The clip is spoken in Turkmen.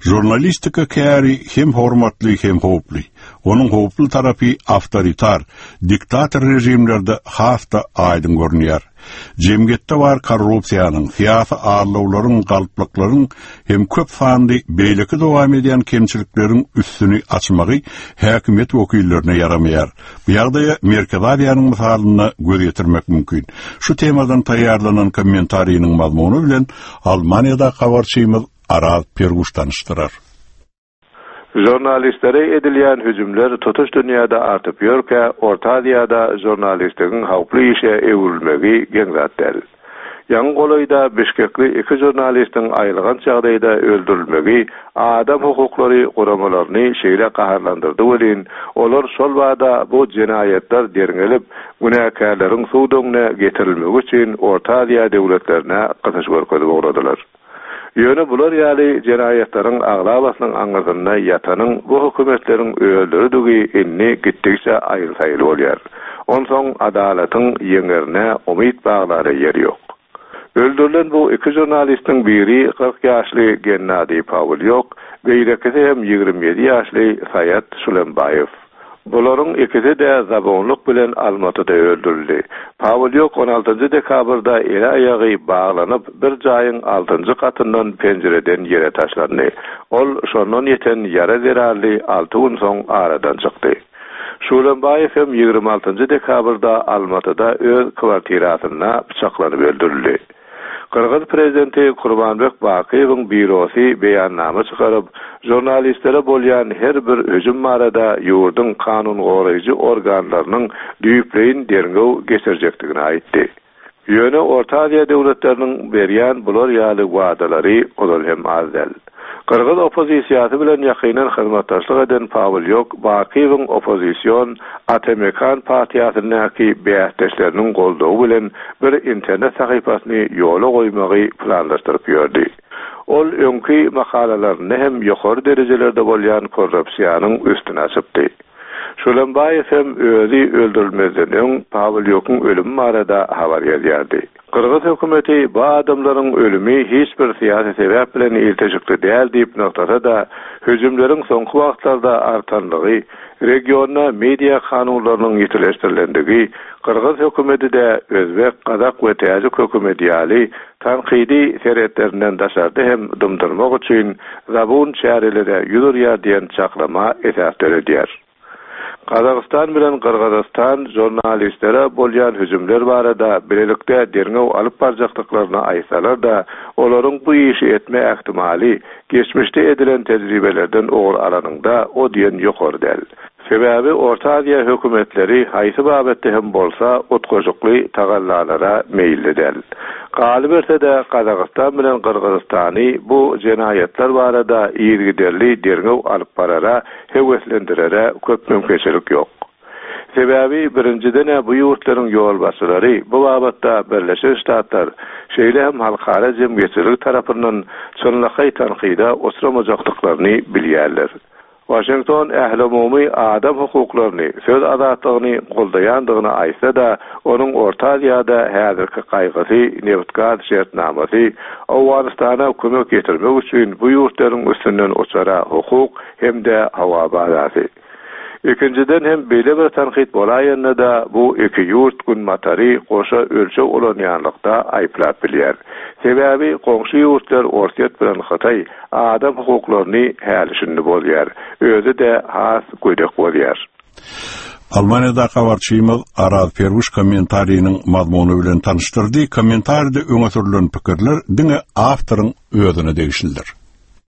Jurnalistika käri hem hormatly hem hoply. Onun hoply tarapy awtoritar, diktator rejimlerde hafta aydın görnýär. Jemgyetde bar korrupsiýanyň, siyasi arlawlaryň, galplyklaryň hem köp sanly beýleki dowam edýän kemçilikleriň üstüni açmagy häkimet wekillerine ýaramaýar. Bu ýagdaýa Merkezariýanyň misalyny göz ýetirmek mümkin. Şu temadan taýýarlanan kommentariýanyň mazmuny bilen Almaniýada habarçymyz Araz Perguş tanıştyrar. Jurnalistlere edilýän hüjümler tutuş dünýäde artyp ýörkä, Orta Aziýada jurnalistligiň hawply işe ewrilmegi geňzatdyr. Ýaňy golaýda Bişkekli iki jurnalistiň aýlygan çagdaýda öldürilmegi adam hukuklary guramalaryny şeýle gaharlandyrdy welin, olar şol wagda bu jinayetler derňelip, günäkärleriň suwdygyna getirilmegi üçin Orta Aziýa döwletlerine gatyş görkezip ugradylar. Ýöne bular ýaly jinaýetlaryň aglabasynyň aňyryna ýatanyň bu hökümetleriň öýelleri inni gittikçe aýyrsaýyl bolýar. Onsoň adalatyň ýeňerine umyt baglary ýeri ýok. Öldürilen bu iki jurnalistiň biri 40 ýaşly Gennady Pavlyuk, beýlekisi hem 27 ýaşly Sayat Sulembayew. Bularyň ikisi de zabonluk bilen Almatyda öldürildi. Pavlyuk 16 dekabrda ele aýagy baglanyp bir jaýyň 6-njy katyndan penjereden ýere taşlandy. Ol şondan ýeten ýara zerarly 6 gün soň aradan çykdy. Sulembayew hem 26 dekabrda Almatyda öz kwartirasyna pyçaklanyp öldürildi. Kırgız prezidenti Kurbanbek Bakiýewiň bürosy beýannama çykaryp, jurnalistlere bolýan her bir hüjüm barada ýurduň kanun goraýjy organlarynyň düýpleýin derňew geçirjekdigini aýtdy. Ýöne Orta Aziýa döwletleriniň berýän bular ýaly wagdalary olar hem azdal. Kırgız opozisiýasy bilen ýakynan hyzmatdaşlyk eden Pavlyuk Bakiýewiň opozisiýon Atemekan partiýasynyňky beýatdeşleriniň goldawy bilen bir internet sahypasyny ýola goýmagy planlaşdyryp ýördi. Ol öňki makalalaryny hem ýokary derejelerde bolýan korrupsiýanyň üstüne açypdy. Sulembayew hem özi öldürilmezden Pavlyuk'un ölümü arada habar geldi. Kırgız hökümeti bu adamların ölümü hiç bir siyasi sebep bilen iltejikli değil deyip noktada da hüjümlerin soňky wagtlarda artanlygy, regionda media kanunlarynyň ýetileşdirilendigi, Kırgız hökümeti de Özbek, Kazak we Täjik hökümeti ýaly tanqidi seretlerinden daşardy hem dymdyrmak üçin zabun şäherlere ýürýär diýen çaklama esas edýär. Kazakistan bilen Kırgızstan jurnalistlere bolýan hüjümler barada bilelikde derňew alyp barjakdyklaryny aýsalar da, olaryň bu işi etme ähtimali geçmişde edilen tejribelerden ogur alanynda o diýen ýokary däl. Sebebi Orta Aziýa hökümetleri haýsy babetde hem bolsa otgojukly tagallalara meýilli däl. Galyp berse de Kazakistan bilen Kırgızstany bu jinayetler barada ýergiderli derňew alyp barara, heweslendirere köp mümkinçilik ýok. Sebebi birinciden bu ýurtlaryň ýolbaşçylary bu babatda Birleşik Ştatlar şeýle hem halkara jemgyýetçilik tarapyndan çynlaky tanqida oturamajakdyklaryny bilýärler. Washington ähli adam hukuklaryny, söz azatlygyny goldaýandygyny aýtsa da, onuň Orta Aziýada häzirki gaýgysy, Newtgard şertnamasy Awganistana kömek getirmek üçin bu ýurtlaryň üstünden uçara hukuk hem-de hawa bazasy. İkinciden hem beýle bir tanqid bolaýanda da bu iki ýurt günmatary goşa ölçek olanýanlykda aýplap bilýär. Sebebi goňşy ýurtlar Orsiýet bilen Hatay adam hukuklaryny hälisinde bolýar. Özi de has gödek bolýar. Almaniýada habarçymyz Araz Perguş kommentariýanyň mazmuny bilen tanıştyrdy. Kommentarida öňe sürülen pikirler diňe awtoryň özüne degişildir.